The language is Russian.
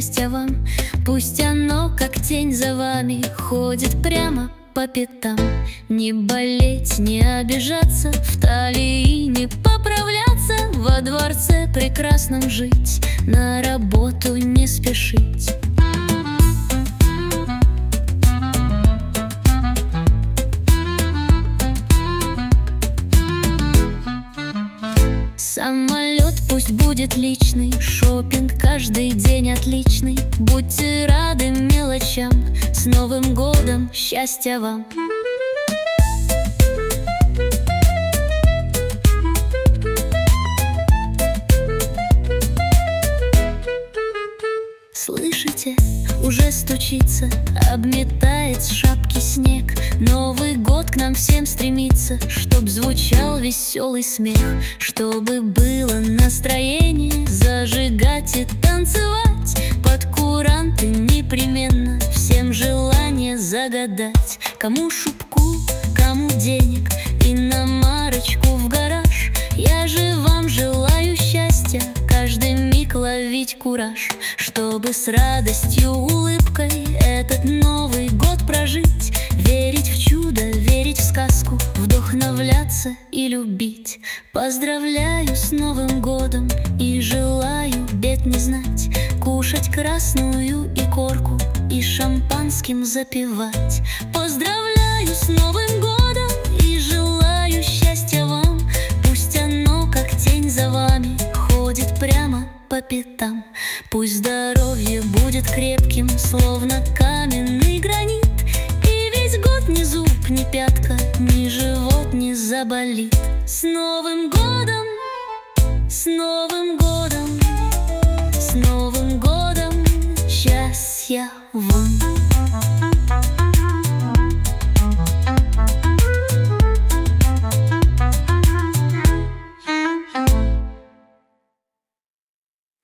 счастья вам. Пусть оно, как тень за вами, ходит прямо по пятам. Не болеть, не обижаться, в талии не поправляться, во дворце прекрасном жить, на работу не спешить. Самолет пусть будет личный, шопинг каждый день отличный. Будьте рады мелочам, с Новым годом, счастья вам! Слышите, уже стучится, обметает с шапки снег. Новый год к нам всем стремится, чтоб звучал веселый смех, чтобы было настроение зажигать и танцевать под куранты непременно, всем желание загадать. Кому шубку, кому денег, и на марочку в гараж. Я же вам желаю счастья, каждый миг ловить кураж, чтобы с радостью, улыбкой этот Новый год прожить. Верить в чудо, верить в сказку, вдохновляться и любить. Поздравляю с Новым годом и желаю бед не знать, кушать красную икорку и шампанским запивать. Поздравляю с Новым годом и желаю счастья вам. Пусть оно, как тень за вами, ходит прямо по пятам. Пусть здоровье будет крепким, словно каменный гранит, и весь год ни зуб, ни пятка, ни живот не заболит. С Новым годом, с Новым годом, с Новым годом, счастья вам!